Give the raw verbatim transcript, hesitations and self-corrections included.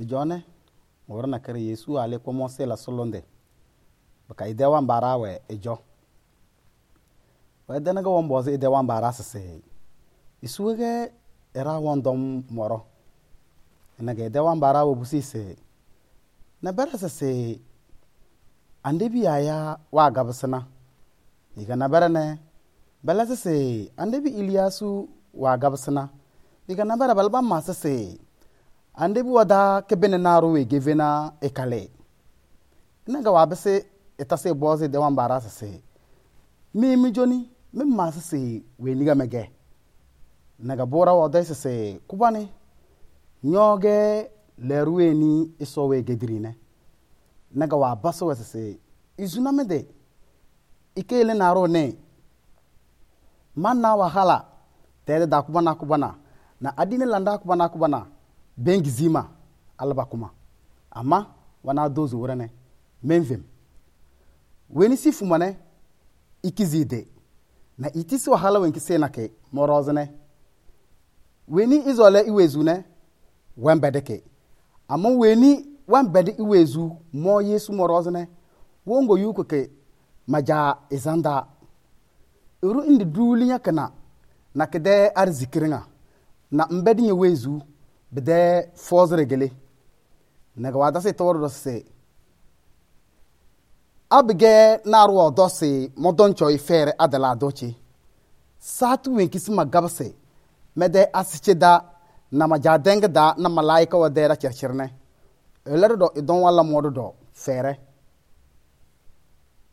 Jone warna kare Yesu ale commencer la solonde baka ide wan bara we ejo we dana ga won boze ide wan bara sese isuge era won dom moro na ga ide wan bara wo busi se na bara sese ande bi aya wa gabsana iga na bara ne bala sese ande bi Iliyasu wa gabsana iga na bara balba ma sese ande bi wada kebene naru we gevena ekale ina ga wa bese etase boze de wan bara sese mi mi joni mi ma sese we niga mege naga bora wa de sese kubani nyoge leruwe ni iso we gedrine naga wa baso wa sese izuna mede ikele naro ne manna wahala tede da kubana kubana na adine landa kubana kubana bengizima alba kuma ama wana dozo wurane menvem weni sifu mane ikizide na itisi wahala wenki senake morozne weni izole iwezune wembedeke ama weni wembede iwezu mo Yesu morozne wongo yuko ke maja izanda uru indi dulinya kana na kede arzikiringa na mbedi nye wezu bede fozre gele naga wada se tawro se abge narwo dose modon choy fere adala dochi satu wen kisma gabse mede asicheda na majadenga da na malaika wadera chercherne elerdo idon wala modo do fere